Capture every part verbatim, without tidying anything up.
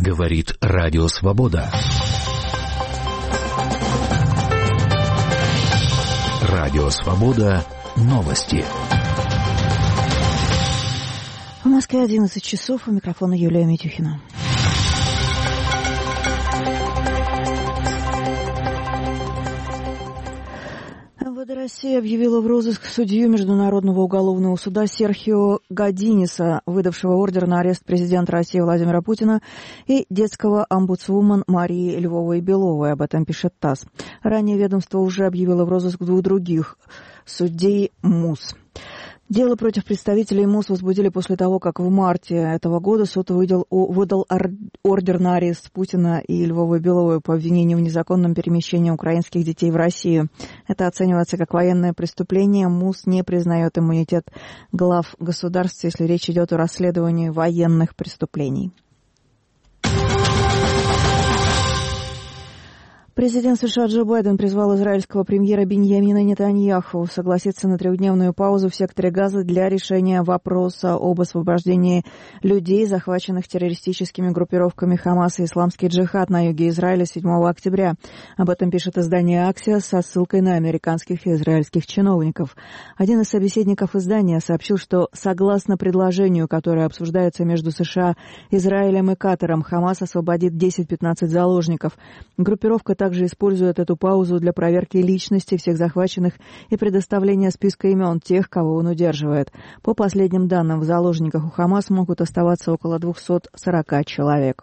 Говорит Радио Свобода. Радио Свобода. Новости. В Москве одиннадцать часов. У микрофона Юлия Митюхина. МВД России объявила в розыск судью Международного уголовного суда Серхио Годиниса, выдавшего ордер на арест президента России Владимира Путина, и детского омбудсвумен Марии Львовой-Беловой. Об этом пишет ТАСС. Ранее ведомство уже объявило в розыск двух других судей МУС. Дело против представителей МУС возбудили после того, как в марте этого года суд выдал, выдал ордер на арест Путина и Львовой-Беловой по обвинению в незаконном перемещении украинских детей в Россию. Это оценивается как военное преступление. МУС не признает иммунитет глав государств, если речь идет о расследовании военных преступлений. Президент США Джо Байден призвал израильского премьера Биньямина Нетаньяху согласиться на трехдневную паузу в секторе Газа для решения вопроса об освобождении людей, захваченных террористическими группировками Хамас и Исламский джихад на юге Израиля седьмого октября. Об этом пишет издание «Аксиос» со ссылкой на американских и израильских чиновников. Один из собеседников издания сообщил, что согласно предложению, которое обсуждается между США, Израилем и Катаром, Хамас освободит десять-пятнадцать заложников. Группировка также использует эту паузу для проверки личности всех захваченных и предоставления списка имен тех, кого он удерживает. По последним данным, в заложниках у Хамас могут оставаться около двести сорок человек.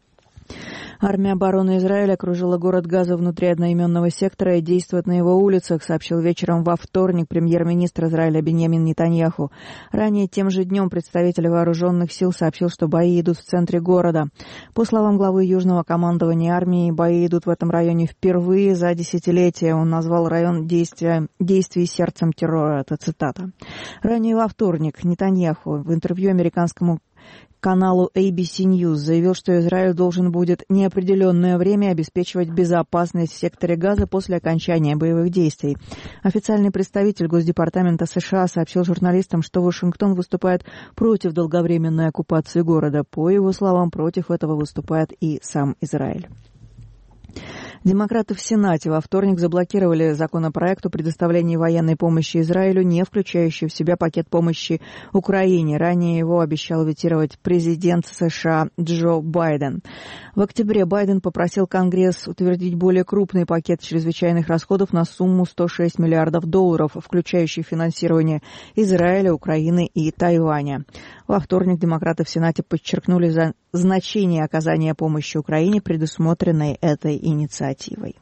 Армия обороны Израиля окружила город Газа внутри одноименного сектора и действует на его улицах, сообщил вечером во вторник премьер-министр Израиля Биньямин Нетаньяху. Ранее тем же днем представитель вооруженных сил сообщил, что бои идут в центре города. По словам главы Южного командования армии, бои идут в этом районе впервые за десятилетия. Он назвал район действия, действий сердцем террора. Это цитата. Ранее во вторник Нетаньяху в интервью американскому каналу эй би си News заявил, что Израиль должен будет неопределенное время обеспечивать безопасность в секторе Газа после окончания боевых действий. Официальный представитель Госдепартамента США сообщил журналистам, что Вашингтон выступает против долговременной оккупации города. По его словам, против этого выступает и сам Израиль. Демократы в Сенате во вторник заблокировали законопроект о предоставлении военной помощи Израилю, не включающий в себя пакет помощи Украине. Ранее его обещал ветировать президент США Джо Байден. В октябре Байден попросил Конгресс утвердить более крупный пакет чрезвычайных расходов на сумму сто шесть миллиардов долларов, включающий финансирование Израиля, Украины и Тайваня. Во вторник демократы в Сенате подчеркнули за значение оказания помощи Украине, предусмотренной этой инициативой.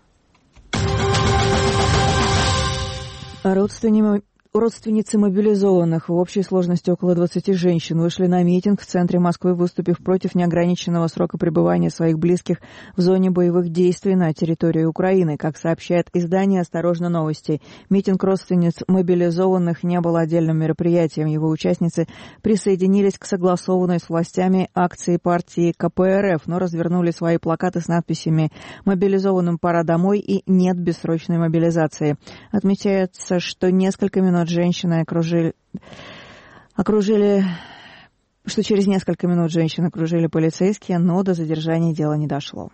Родственникам Родственницы мобилизованных в общей сложности около двадцати женщин вышли на митинг в центре Москвы, выступив против неограниченного срока пребывания своих близких в зоне боевых действий на территории Украины. Как сообщает издание «Осторожно, новости», митинг родственниц мобилизованных не был отдельным мероприятием. Его участницы присоединились к согласованной с властями акции партии ка пэ эр эф, но развернули свои плакаты с надписями «Мобилизованным пора домой» и «Нет бессрочной мобилизации». Отмечается, что несколько минут женщины окружили, окружили, что через несколько минут женщин окружили полицейские, но до задержания дела не дошло.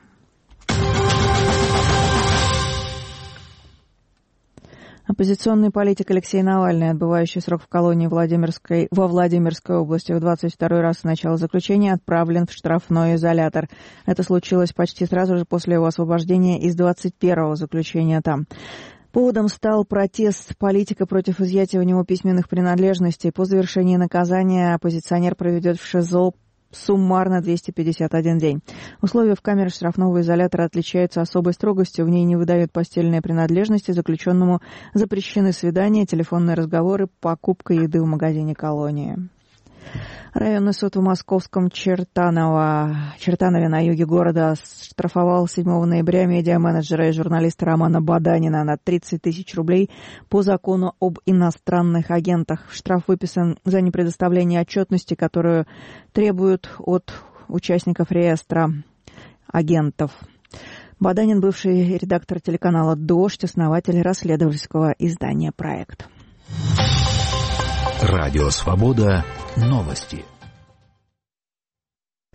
Оппозиционный политик Алексей Навальный, отбывающий срок в колонии Владимирской, во Владимирской области в двадцать второй раз с начала заключения, отправлен в штрафной изолятор. Это случилось почти сразу же после его освобождения из двадцать первого заключения там. Поводом стал протест политика против изъятия у него письменных принадлежностей. По завершении наказания оппозиционер проведет в ШИЗО суммарно двести пятьдесят один день. Условия в камере штрафного изолятора отличаются особой строгостью. В ней не выдают постельные принадлежности, заключенному запрещены свидания, телефонные разговоры, покупка еды в магазине колонии. Районный суд в московском Чертаново, Чертанове на юге города штрафовал седьмого ноября медиаменеджера и журналиста Романа Баданина на тридцать тысяч рублей по закону об иностранных агентах. Штраф выписан за непредоставление отчетности, которую требуют от участников реестра агентов. Баданин, бывший редактор телеканала «Дождь», основатель расследовательского издания «Проект». Радио Свобода. Новости.